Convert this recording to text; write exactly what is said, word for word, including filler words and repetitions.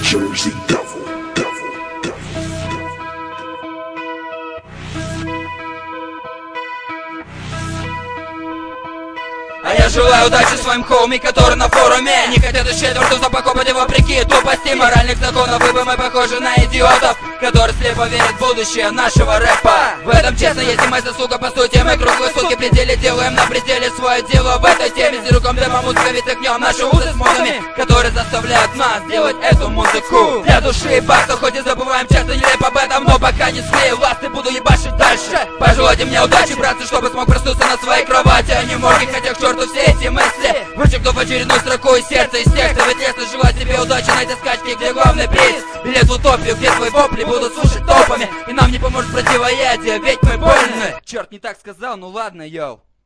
Jersey Devil. А я желаю удачи своим хоуми, которые на форуме не хотят исчезнуть, что за покупать вопреки тупости моральных законов. Ибо мы похожи на идиотов, которые слепо верят в будущее нашего рэпа. В этом честно есть и моя заслуга, по сути мы круглые сутки в пределе делаем на пределе свое дело в этой теме. С руком дыма музыка, ведь огнем наши узы с модами, которые заставляют нас делать эту музыку для души и бакса. Хоть и забываем часто нелепо об этом, но пока не слею ласты, буду ебашить дальше. Пожелайте мне удачи, братцы, чтобы смог проснуться на своей кровати, а не морге, хотя к черту все эти мысли, вычеркнув очередную строку из сердца, из текста. Ведь если желать себе удачи на этой скачке, где главный приз билет в утопию, где твои вопли будут слушать топами, и нам не поможет противоядие, ведь мы больны. Черт, не так сказал, ну ладно, йоу.